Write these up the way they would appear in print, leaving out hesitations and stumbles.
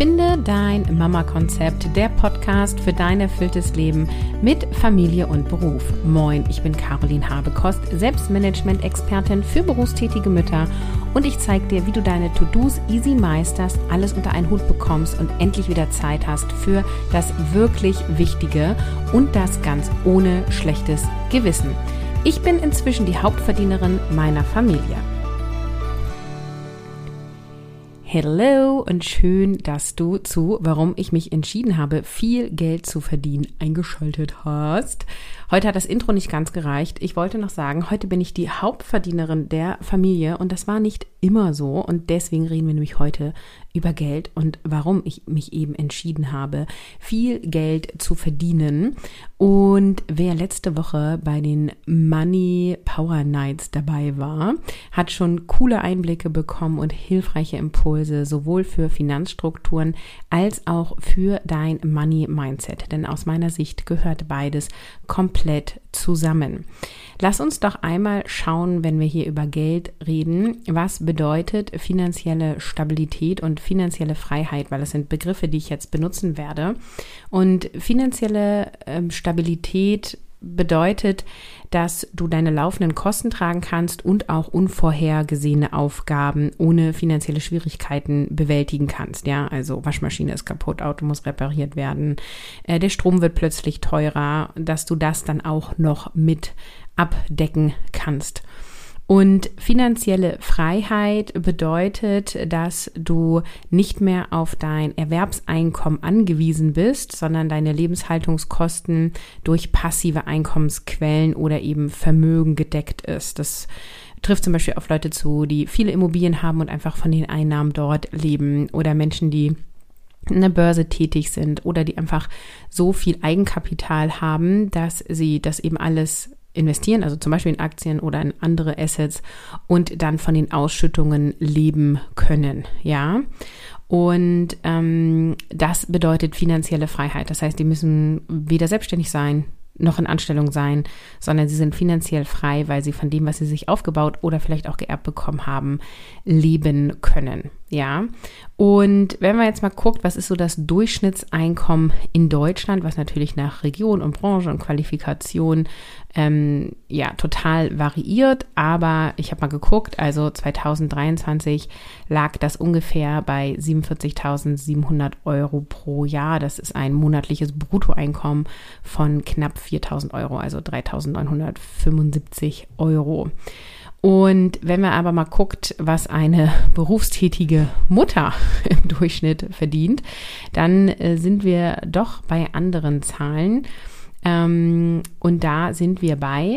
Finde dein Mama-Konzept, der Podcast für dein erfülltes Leben mit Familie und Beruf. Moin, ich bin Caroline Habekost, Selbstmanagement-Expertin für berufstätige Mütter und ich zeige dir, wie du deine To-Dos easy meisterst, alles unter einen Hut bekommst und endlich wieder Zeit hast für das wirklich Wichtige und das ganz ohne schlechtes Gewissen. Ich bin inzwischen die Hauptverdienerin meiner Familie. Hello und schön, dass du zu Warum ich mich entschieden habe, viel Geld zu verdienen, eingeschaltet hast. Heute hat das Intro nicht ganz gereicht. Ich wollte noch sagen, heute bin ich die Hauptverdienerin der Familie und das war nicht immer so und deswegen reden wir nämlich heute über Geld und warum ich mich eben entschieden habe, viel Geld zu verdienen. Und wer letzte Woche bei den Money Power Nights dabei war, hat schon coole Einblicke bekommen und hilfreiche Impulse, sowohl für Finanzstrukturen als auch für dein Money Mindset. Denn aus meiner Sicht gehört beides komplett zusammen. Lass uns doch einmal schauen, wenn wir hier über Geld reden, was bedeutet finanzielle Stabilität und finanzielle Freiheit, weil das sind Begriffe, die ich jetzt benutzen werde. Und finanzielle Stabilität bedeutet, dass du deine laufenden Kosten tragen kannst und auch unvorhergesehene Aufgaben ohne finanzielle Schwierigkeiten bewältigen kannst. Ja, also Waschmaschine ist kaputt, Auto muss repariert werden, der Strom wird plötzlich teurer, dass du das dann auch noch mit abdecken kannst. Und finanzielle Freiheit bedeutet, dass du nicht mehr auf dein Erwerbseinkommen angewiesen bist, sondern deine Lebenshaltungskosten durch passive Einkommensquellen oder eben Vermögen gedeckt ist. Das trifft zum Beispiel auf Leute zu, die viele Immobilien haben und einfach von den Einnahmen dort leben oder Menschen, die in der Börse tätig sind oder die einfach so viel Eigenkapital haben, dass sie das eben alles investieren, also zum Beispiel in Aktien oder in andere Assets und dann von den Ausschüttungen leben können, ja. Und das bedeutet finanzielle Freiheit. Das heißt, die müssen weder selbstständig sein, noch in Anstellung sein, sondern sie sind finanziell frei, weil sie von dem, was sie sich aufgebaut oder vielleicht auch geerbt bekommen haben, leben können, ja. Und wenn man jetzt mal guckt, was ist so das Durchschnittseinkommen in Deutschland, was natürlich nach Region und Branche und Qualifikation total variiert, aber ich habe mal geguckt, also 2023 lag das ungefähr bei 47.700 Euro pro Jahr. Das ist ein monatliches Bruttoeinkommen von knapp 4.000 Euro, also 3.975 Euro. Und wenn man aber mal guckt, was eine berufstätige Mutter im Durchschnitt verdient, dann sind wir doch bei anderen Zahlen. Und da sind wir bei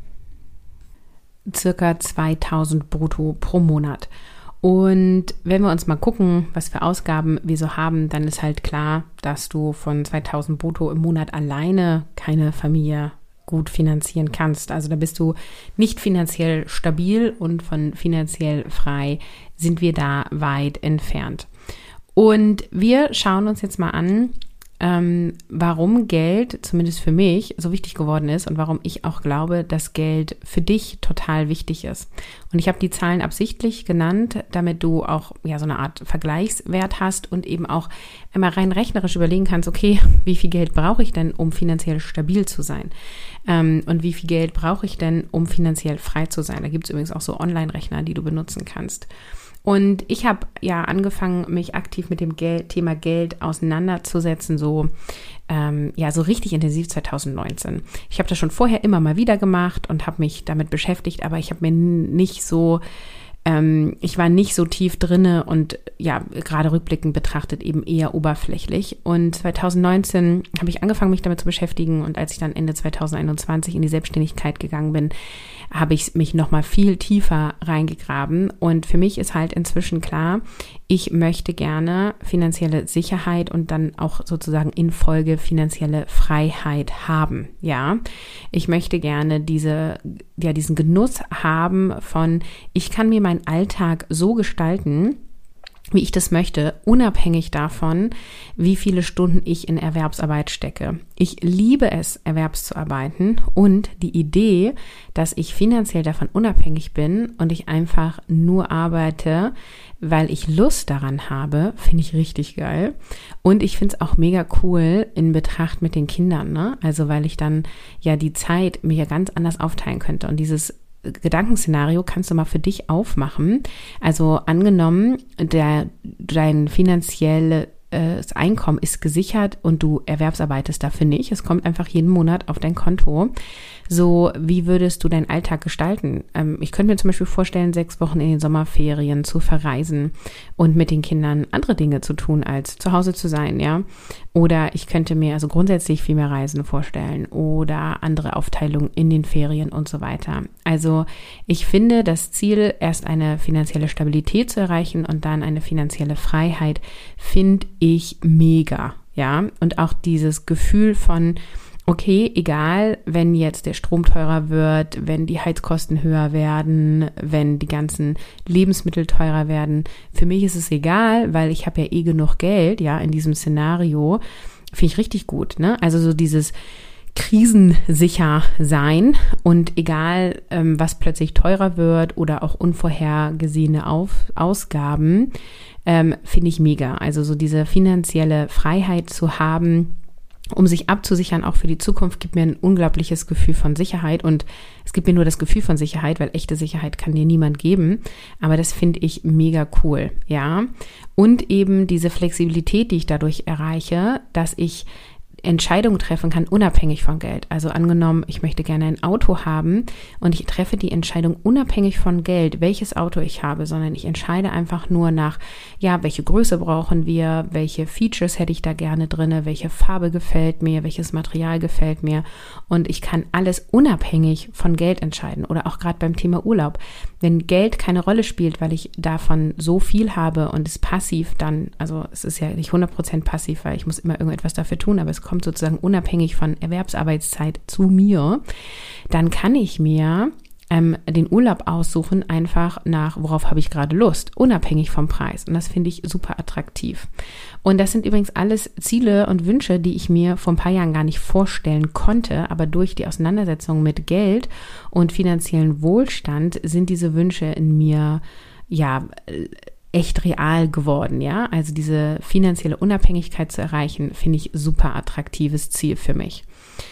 circa 2.000 brutto pro Monat. Und wenn wir uns mal gucken, was für Ausgaben wir so haben, dann ist halt klar, dass du von 2.000 brutto im Monat alleine keine Familie gut finanzieren kannst. Also da bist du nicht finanziell stabil und von finanziell frei sind wir da weit entfernt. Und wir schauen uns jetzt mal an, warum Geld, zumindest für mich, so wichtig geworden ist und warum ich auch glaube, dass Geld für dich total wichtig ist. Und ich habe die Zahlen absichtlich genannt, damit du auch so eine Art Vergleichswert hast und eben auch einmal rein rechnerisch überlegen kannst, okay, wie viel Geld brauche ich denn, um finanziell stabil zu sein? Und wie viel Geld brauche ich denn, um finanziell frei zu sein? Da gibt es übrigens auch so Online-Rechner, die du benutzen kannst. Und ich habe angefangen, mich aktiv mit dem Thema Geld auseinanderzusetzen, so richtig intensiv 2019. Ich habe das schon vorher immer mal wieder gemacht und habe mich damit beschäftigt, aber ich habe mir nicht so ich war nicht so tief drinne und gerade rückblickend betrachtet eben eher oberflächlich. Und 2019 habe ich angefangen, mich damit zu beschäftigen und als ich dann Ende 2021 in die Selbstständigkeit gegangen bin, habe ich mich nochmal viel tiefer reingegraben. Und für mich ist halt inzwischen klar, ich möchte gerne finanzielle Sicherheit und dann auch sozusagen in Folge finanzielle Freiheit haben. Ja, ich möchte gerne diesen Genuss haben von, ich kann mir meinen Alltag so gestalten, wie ich das möchte, unabhängig davon, wie viele Stunden ich in Erwerbsarbeit stecke. Ich liebe es, erwerbszuarbeiten, und die Idee, dass ich finanziell davon unabhängig bin und ich einfach nur arbeite, weil ich Lust daran habe, finde ich richtig geil. Und ich finde es auch mega cool in Betracht mit den Kindern, ne? Also weil ich dann ja die Zeit mir ja ganz anders aufteilen könnte, und dieses Gedankenszenario kannst du mal für dich aufmachen. Also angenommen, dein finanzielles Einkommen ist gesichert und du erwerbsarbeitest dafür nicht. Es kommt einfach jeden Monat auf dein Konto. So, wie würdest du deinen Alltag gestalten? Ich könnte mir zum Beispiel vorstellen, 6 Wochen in den Sommerferien zu verreisen und mit den Kindern andere Dinge zu tun, als zu Hause zu sein, ja. Oder ich könnte mir also grundsätzlich viel mehr Reisen vorstellen oder andere Aufteilungen in den Ferien und so weiter. Also ich finde das Ziel, erst eine finanzielle Stabilität zu erreichen und dann eine finanzielle Freiheit, finde ich mega, ja. Und auch dieses Gefühl von, okay, egal, wenn jetzt der Strom teurer wird, wenn die Heizkosten höher werden, wenn die ganzen Lebensmittel teurer werden, für mich ist es egal, weil ich habe ja eh genug Geld, ja, in diesem Szenario, finde ich richtig gut, ne? Also so dieses krisensicher sein, und egal, was plötzlich teurer wird oder auch unvorhergesehene Ausgaben, finde ich mega. Also so diese finanzielle Freiheit zu haben, um sich abzusichern, auch für die Zukunft, gibt mir ein unglaubliches Gefühl von Sicherheit. Und es gibt mir nur das Gefühl von Sicherheit, weil echte Sicherheit kann dir niemand geben. Aber das finde ich mega cool, ja. Und eben diese Flexibilität, die ich dadurch erreiche, dass ich Entscheidungen treffen kann, unabhängig von Geld. Also angenommen, ich möchte gerne ein Auto haben und ich treffe die Entscheidung unabhängig von Geld, welches Auto ich habe, sondern ich entscheide einfach nur nach, ja, welche Größe brauchen wir, welche Features hätte ich da gerne drinne, welche Farbe gefällt mir, welches Material gefällt mir, und ich kann alles unabhängig von Geld entscheiden. Oder auch gerade beim Thema Urlaub. Wenn Geld keine Rolle spielt, weil ich davon so viel habe und es passiv dann, also es ist ja nicht 100% passiv, weil ich muss immer irgendetwas dafür tun, aber es kommt sozusagen unabhängig von Erwerbsarbeitszeit zu mir, dann kann ich mir den Urlaub aussuchen, einfach nach, worauf habe ich gerade Lust, unabhängig vom Preis. Und das finde ich super attraktiv. Und das sind übrigens alles Ziele und Wünsche, die ich mir vor ein paar Jahren gar nicht vorstellen konnte, aber durch die Auseinandersetzung mit Geld und finanziellen Wohlstand sind diese Wünsche in mir, ja, echt real geworden, ja. Also diese finanzielle Unabhängigkeit zu erreichen, finde ich super attraktives Ziel für mich.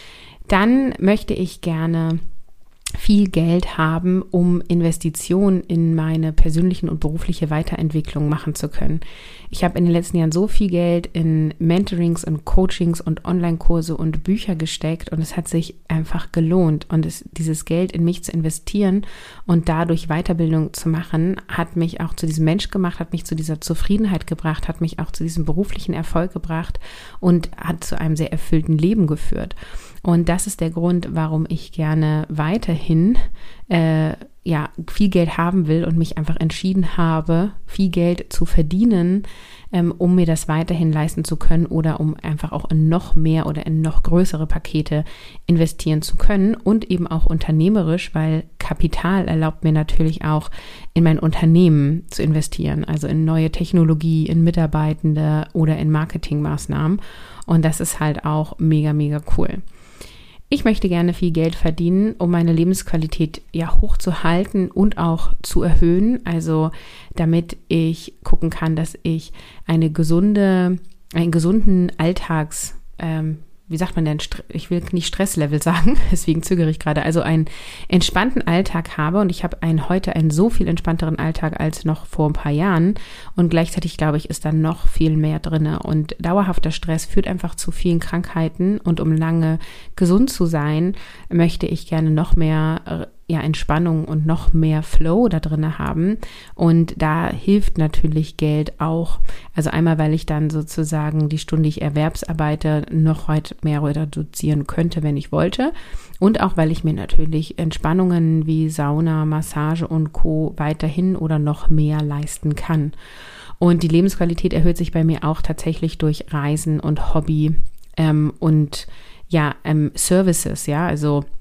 Dann möchte ich gerne viel Geld haben, um Investitionen in meine persönlichen und berufliche Weiterentwicklung machen zu können. Ich habe in den letzten Jahren so viel Geld in Mentorings und Coachings und Online-Kurse und Bücher gesteckt, und es hat sich einfach gelohnt. Und dieses Geld in mich zu investieren und dadurch Weiterbildung zu machen, hat mich auch zu diesem Mensch gemacht, hat mich zu dieser Zufriedenheit gebracht, hat mich auch zu diesem beruflichen Erfolg gebracht und hat zu einem sehr erfüllten Leben geführt. Und das ist der Grund, warum ich gerne weiterhin viel Geld haben will und mich einfach entschieden habe, viel Geld zu verdienen, um mir das weiterhin leisten zu können oder um einfach auch in noch mehr oder in noch größere Pakete investieren zu können, und eben auch unternehmerisch, weil Kapital erlaubt mir natürlich auch, in mein Unternehmen zu investieren, also in neue Technologie, in Mitarbeitende oder in Marketingmaßnahmen, und das ist halt auch mega, mega cool. Ich möchte gerne viel Geld verdienen, um meine Lebensqualität ja hochzuhalten und auch zu erhöhen. Also damit ich gucken kann, dass ich einen gesunden Alltags, wie sagt man denn, ich will nicht Stresslevel sagen, deswegen zögere ich gerade, also einen entspannten Alltag habe, und ich habe heute einen so viel entspannteren Alltag als noch vor ein paar Jahren, und gleichzeitig, glaube ich, ist da noch viel mehr drinne, und dauerhafter Stress führt einfach zu vielen Krankheiten, und um lange gesund zu sein, möchte ich gerne noch mehr Entspannung und noch mehr Flow da drin haben, und da hilft natürlich Geld auch. Also einmal, weil ich dann sozusagen die Stunde, die ich erwerbsarbeite, noch heute mehr reduzieren könnte, wenn ich wollte, und auch, weil ich mir natürlich Entspannungen wie Sauna, Massage und Co. weiterhin oder noch mehr leisten kann. Und die Lebensqualität erhöht sich bei mir auch tatsächlich durch Reisen und Hobby und Services, ja, also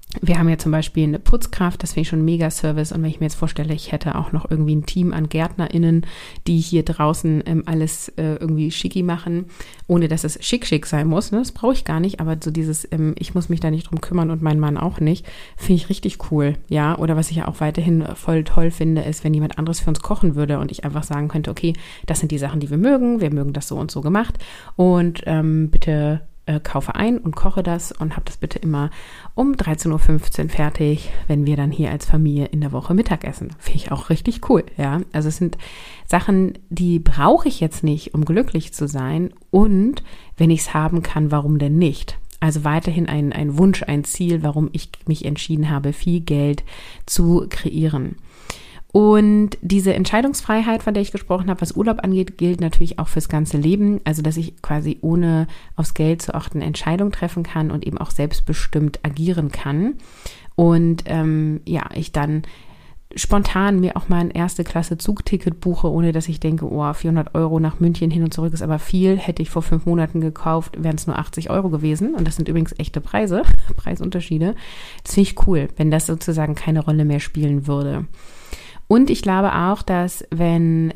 Wir haben ja zum Beispiel eine Putzkraft, das finde ich schon ein Mega-Service. Und wenn ich mir jetzt vorstelle, ich hätte auch noch irgendwie ein Team an GärtnerInnen, die hier draußen alles irgendwie schicki machen, ohne dass es schick sein muss. Ne? Das brauche ich gar nicht, aber so dieses, ich muss mich da nicht drum kümmern und mein Mann auch nicht, finde ich richtig cool. Ja, oder was ich ja auch weiterhin voll toll finde, ist, wenn jemand anderes für uns kochen würde und ich einfach sagen könnte, okay, das sind die Sachen, die wir mögen das so und so gemacht und bitte kaufe ein und koche das und habe das bitte immer um 13.15 Uhr fertig, wenn wir dann hier als Familie in der Woche Mittag essen. Finde ich auch richtig cool, ja. Also es sind Sachen, die brauche ich jetzt nicht, um glücklich zu sein, und wenn ich es haben kann, warum denn nicht? Also weiterhin ein Wunsch, ein Ziel, warum ich mich entschieden habe, viel Geld zu kreieren. Und diese Entscheidungsfreiheit, von der ich gesprochen habe, was Urlaub angeht, gilt natürlich auch fürs ganze Leben. Also, dass ich quasi ohne aufs Geld zu achten Entscheidungen treffen kann und eben auch selbstbestimmt agieren kann. Und ich dann spontan mir auch mal ein Erste-Klasse-Zugticket buche, ohne dass ich denke, 400 € nach München hin und zurück ist aber viel. Hätte ich vor 5 Monaten gekauft, wären es nur 80 € gewesen. Und das sind übrigens echte Preise, Preisunterschiede. Das finde ich cool, wenn das sozusagen keine Rolle mehr spielen würde. Und ich glaube auch, dass wenn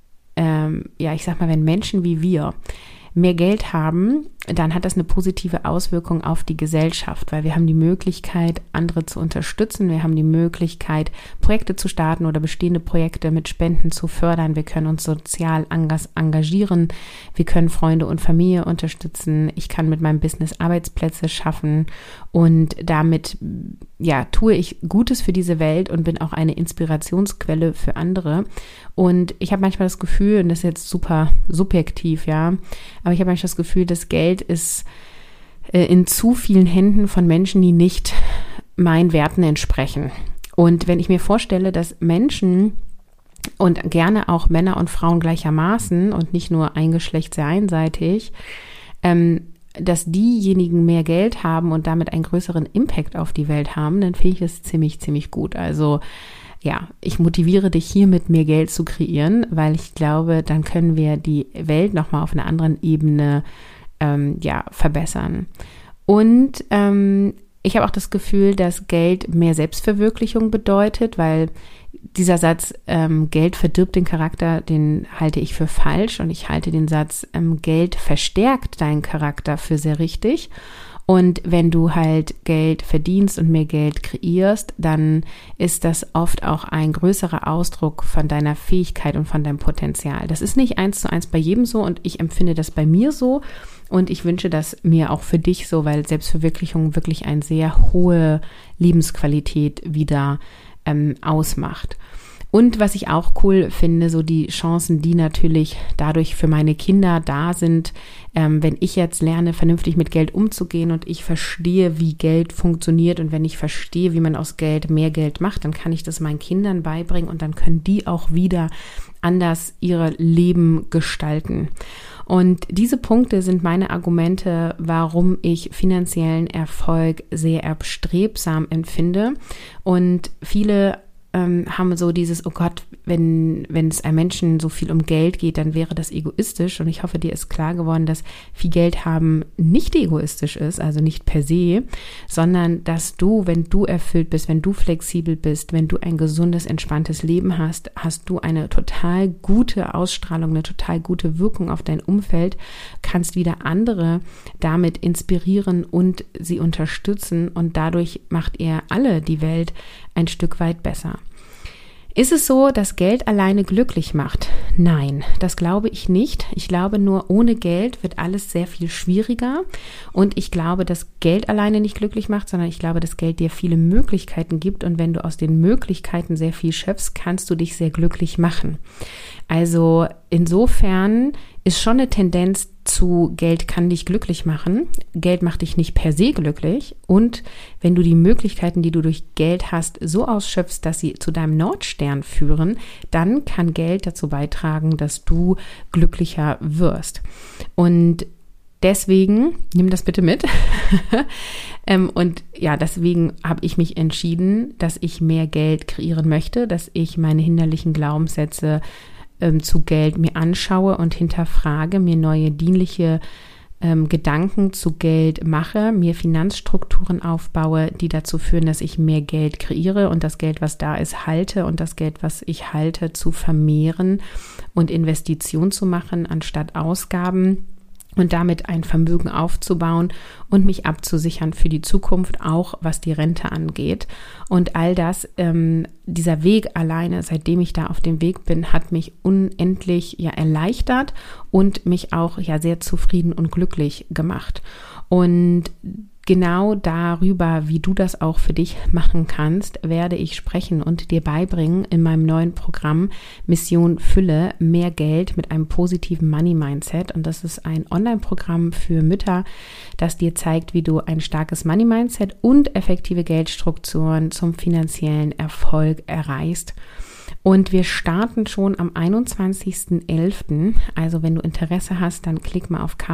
Menschen wie wir mehr Geld haben, dann hat das eine positive Auswirkung auf die Gesellschaft, weil wir haben die Möglichkeit, andere zu unterstützen. Wir haben die Möglichkeit, Projekte zu starten oder bestehende Projekte mit Spenden zu fördern. Wir können uns sozial engagieren. Wir können Freunde und Familie unterstützen. Ich kann mit meinem Business Arbeitsplätze schaffen und damit tue ich Gutes für diese Welt und bin auch eine Inspirationsquelle für andere. Und ich habe manchmal das Gefühl, und das ist jetzt super subjektiv, ja, aber ich habe manchmal das Gefühl, dass Geld ist in zu vielen Händen von Menschen, die nicht meinen Werten entsprechen. Und wenn ich mir vorstelle, dass Menschen und gerne auch Männer und Frauen gleichermaßen und nicht nur ein Geschlecht sehr einseitig, dass diejenigen mehr Geld haben und damit einen größeren Impact auf die Welt haben, dann finde ich das ziemlich, ziemlich gut. Also ja, ich motiviere dich hiermit, mehr Geld zu kreieren, weil ich glaube, dann können wir die Welt nochmal auf einer anderen Ebene verbessern. Und ich habe auch das Gefühl, dass Geld mehr Selbstverwirklichung bedeutet, weil dieser Satz, Geld verdirbt den Charakter, den halte ich für falsch, und ich halte den Satz, Geld verstärkt deinen Charakter, für sehr richtig. Und wenn du halt Geld verdienst und mehr Geld kreierst, dann ist das oft auch ein größerer Ausdruck von deiner Fähigkeit und von deinem Potenzial. Das ist nicht 1:1 bei jedem so, und ich empfinde das bei mir so, und ich wünsche das mir auch für dich so, weil Selbstverwirklichung wirklich eine sehr hohe Lebensqualität wieder ausmacht. Und was ich auch cool finde, so die Chancen, die natürlich dadurch für meine Kinder da sind, wenn ich jetzt lerne, vernünftig mit Geld umzugehen und ich verstehe, wie Geld funktioniert, und wenn ich verstehe, wie man aus Geld mehr Geld macht, dann kann ich das meinen Kindern beibringen, und dann können die auch wieder anders ihr Leben gestalten. Und diese Punkte sind meine Argumente, warum ich finanziellen Erfolg sehr erstrebsam empfinde. Und viele haben so dieses, oh Gott, wenn es einem Menschen so viel um Geld geht, dann wäre das egoistisch. Und ich hoffe, dir ist klar geworden, dass viel Geld haben nicht egoistisch ist, also nicht per se, sondern dass du, wenn du erfüllt bist, wenn du flexibel bist, wenn du ein gesundes, entspanntes Leben hast, hast du eine total gute Ausstrahlung, eine total gute Wirkung auf dein Umfeld, kannst wieder andere damit inspirieren und sie unterstützen, und dadurch macht ihr alle die Welt ein Stück weit besser. Ist es so, dass Geld alleine glücklich macht? Nein, das glaube ich nicht. Ich glaube nur, ohne Geld wird alles sehr viel schwieriger. Und ich glaube, dass Geld alleine nicht glücklich macht, sondern ich glaube, dass Geld dir viele Möglichkeiten gibt. Und wenn du aus den Möglichkeiten sehr viel schöpfst, kannst du dich sehr glücklich machen. Also insofern ist schon eine Tendenz zu, Geld kann dich glücklich machen. Geld macht dich nicht per se glücklich. Und wenn du die Möglichkeiten, die du durch Geld hast, so ausschöpfst, dass sie zu deinem Nordstern führen, dann kann Geld dazu beitragen, dass du glücklicher wirst. Und deswegen, nimm das bitte mit. Und ja, deswegen habe ich mich entschieden, dass ich mehr Geld kreieren möchte, dass ich meine hinderlichen Glaubenssätze zu Geld mir anschaue und hinterfrage, mir neue dienliche Gedanken zu Geld mache, mir Finanzstrukturen aufbaue, die dazu führen, dass ich mehr Geld kreiere und das Geld, was da ist, halte und das Geld, was ich halte, zu vermehren und Investitionen zu machen, anstatt Ausgaben und damit ein Vermögen aufzubauen und mich abzusichern für die Zukunft, auch was die Rente angeht. Und all das, dieser Weg alleine, seitdem ich da auf dem Weg bin, hat mich unendlich erleichtert und mich auch sehr zufrieden und glücklich gemacht. Und genau darüber, wie du das auch für dich machen kannst, werde ich sprechen und dir beibringen in meinem neuen Programm Mission Fülle, mehr Geld mit einem positiven Money-Mindset. Und das ist ein Online-Programm für Mütter, das dir zeigt, wie du ein starkes Money-Mindset und effektive Geldstrukturen zum finanziellen Erfolg erreichst. Und wir starten schon am 21.11. Also wenn du Interesse hast, dann klick mal auf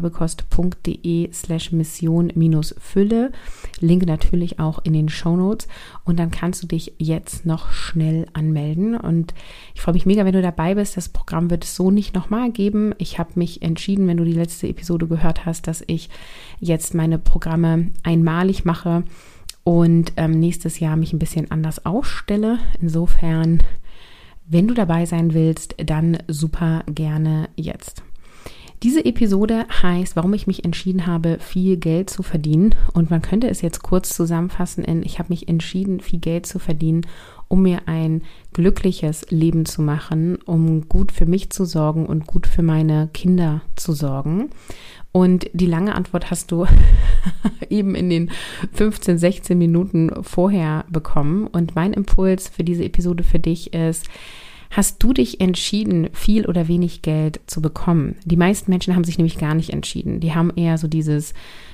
carolinhabekost.de/mission-fülle. Link natürlich auch in den Shownotes. Und dann kannst du dich jetzt noch schnell anmelden. Und ich freue mich mega, wenn du dabei bist. Das Programm wird es so nicht nochmal geben. Ich habe mich entschieden, wenn du die letzte Episode gehört hast, dass ich jetzt meine Programme einmalig mache und nächstes Jahr mich ein bisschen anders aufstelle. Insofern, wenn du dabei sein willst, dann super gerne jetzt. Diese Episode heißt, warum ich mich entschieden habe, viel Geld zu verdienen. Und man könnte es jetzt kurz zusammenfassen in, ich habe mich entschieden, viel Geld zu verdienen, um mir ein glückliches Leben zu machen, um gut für mich zu sorgen und gut für meine Kinder zu sorgen. Und die lange Antwort hast du eben in den 15, 16 Minuten vorher bekommen. Und mein Impuls für diese Episode für dich ist, hast du dich entschieden, viel oder wenig Geld zu bekommen? Die meisten Menschen haben sich nämlich gar nicht entschieden. Die haben eher so dieses,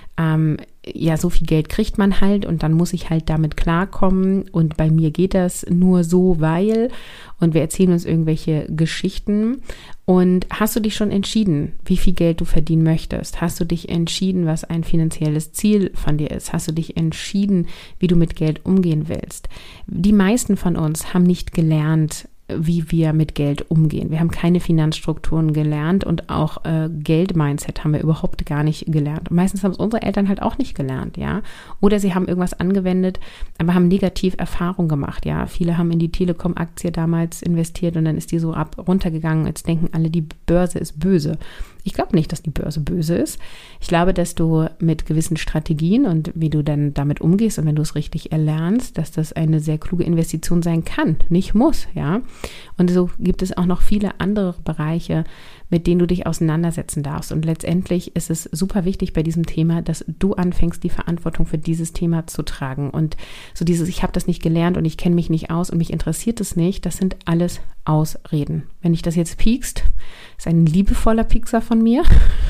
so viel Geld kriegt man halt und dann muss ich halt damit klarkommen und bei mir geht das nur so, weil, und wir erzählen uns irgendwelche Geschichten. Und hast du dich schon entschieden, wie viel Geld du verdienen möchtest? Hast du dich entschieden, was ein finanzielles Ziel von dir ist? Hast du dich entschieden, wie du mit Geld umgehen willst? Die meisten von uns haben nicht gelernt, wie wir mit Geld umgehen. Wir haben keine Finanzstrukturen gelernt und auch Geld-Mindset haben wir überhaupt gar nicht gelernt. Und meistens haben es unsere Eltern halt auch nicht gelernt, ja. Oder sie haben irgendwas angewendet, aber haben negativ Erfahrung gemacht, ja. Viele haben in die Telekom-Aktie damals investiert und dann ist die so runtergegangen. Jetzt denken alle, die Börse ist böse. Ich glaube nicht, dass die Börse böse ist. Ich glaube, dass du mit gewissen Strategien und wie du dann damit umgehst und wenn du es richtig erlernst, dass das eine sehr kluge Investition sein kann, nicht muss, ja. Und so gibt es auch noch viele andere Bereiche, mit denen du dich auseinandersetzen darfst. Und letztendlich ist es super wichtig bei diesem Thema, dass du anfängst, die Verantwortung für dieses Thema zu tragen. Und so dieses, ich habe das nicht gelernt und ich kenne mich nicht aus und mich interessiert es nicht, das sind alles Ausreden. Wenn dich das jetzt piekst, ist ein liebevoller Piekser von mir.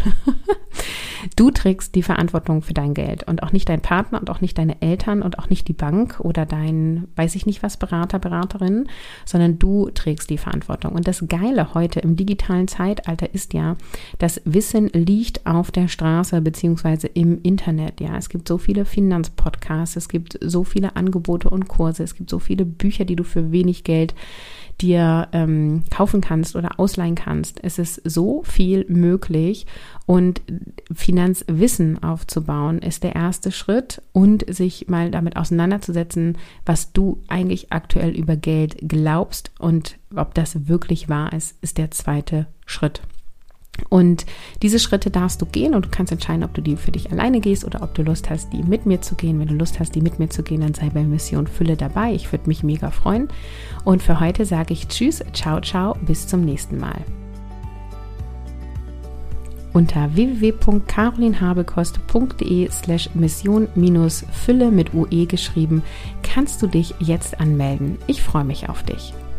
Du trägst die Verantwortung für dein Geld und auch nicht dein Partner und auch nicht deine Eltern und auch nicht die Bank oder dein, weiß ich nicht was, Berater, Beraterin, sondern du trägst die Verantwortung. Und das Geile heute im digitalen Zeitalter ist ja, das Wissen liegt auf der Straße beziehungsweise im Internet. Ja, es gibt so viele Finanzpodcasts, es gibt so viele Angebote und Kurse, es gibt so viele Bücher, die du für wenig Geld dir kaufen kannst oder ausleihen kannst. Es ist so viel möglich und Finanzwissen aufzubauen ist der erste Schritt und sich mal damit auseinanderzusetzen, was du eigentlich aktuell über Geld glaubst und ob das wirklich wahr ist, ist der zweite Schritt. Und diese Schritte darfst du gehen und du kannst entscheiden, ob du die für dich alleine gehst oder ob du Lust hast, die mit mir zu gehen. Wenn du Lust hast, die mit mir zu gehen, dann sei bei Mission Fülle dabei. Ich würde mich mega freuen. Und für heute sage ich Tschüss, ciao, ciao, bis zum nächsten Mal. Unter www.carolinhabekost.de/mission-fülle mit UE geschrieben, kannst du dich jetzt anmelden. Ich freue mich auf dich.